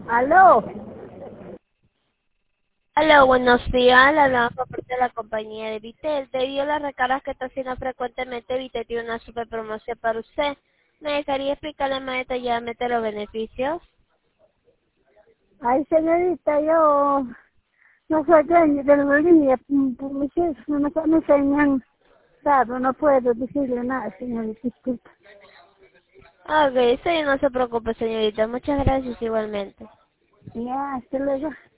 Aló. Hola, buenos días. Le hablamos por parte de la compañía de Vitel. Debido a las recargas que está haciendo frecuentemente, Vitel tiene una super promoción para usted. ¿Me dejaría explicarle más detalladamente los beneficios? Ay, señorita, yo no soy dueño de la línea. Mis hijos no me enseñan dado, no puedo decirle nada, señorita, disculpa. Ok, sí, no se preocupe, señorita. Muchas gracias igualmente. Ya, hasta luego.